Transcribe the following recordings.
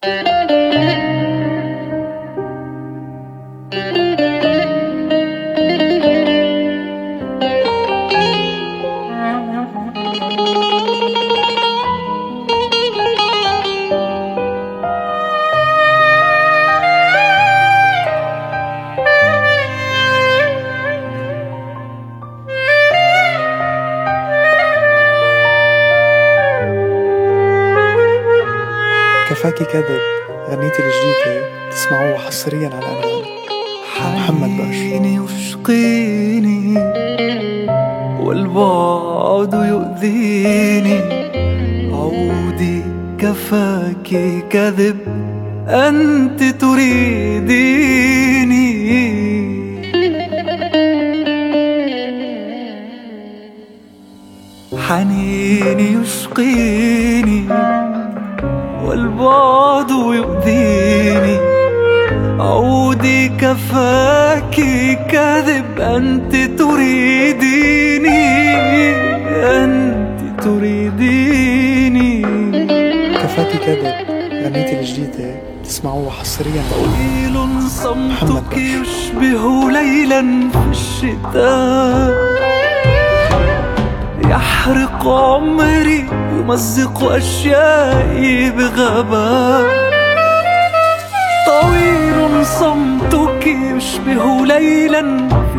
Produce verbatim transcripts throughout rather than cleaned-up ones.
كفاكي كذب غنيتي الجديدة تسمعوها حصريا على أنغام. محمد باش. حنيني وشقيني والبعد يؤذيني، عودي كفاكي كذب أنت تريديني. حنيني يشقيني والبعد يؤذيني، عودي كفاكي كذب أنت تريديني، أنت تريديني. كفاكي كذب غنيتي الجديدة تسمعوها حصريا. طويل صمتك يشبه ليلا في الشتاء، يحرق عمري يمزق أشيائي بغباء. طويل صمتك يشبه ليلا في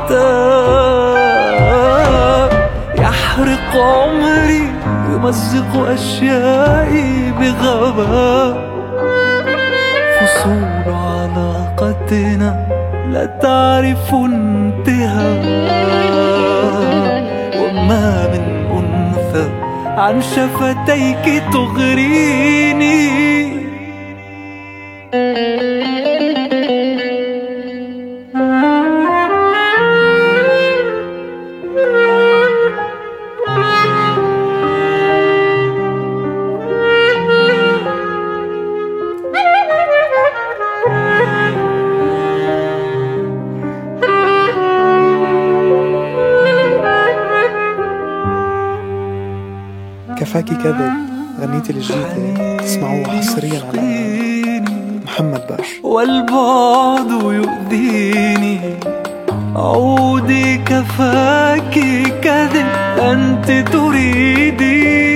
الشتاء، يحرق عمري يمزق أشيائي بغباء. فصول علاقتنا لا تعرف انتهاء، وما من أنثى عن شفتيك تغريني. كفاكي كذب غنيتي الجديدة تسمعوها حصريا على أنغام. محمد باش. والبعد يؤذيني، عودي كفاكي كذب أنت تريديني.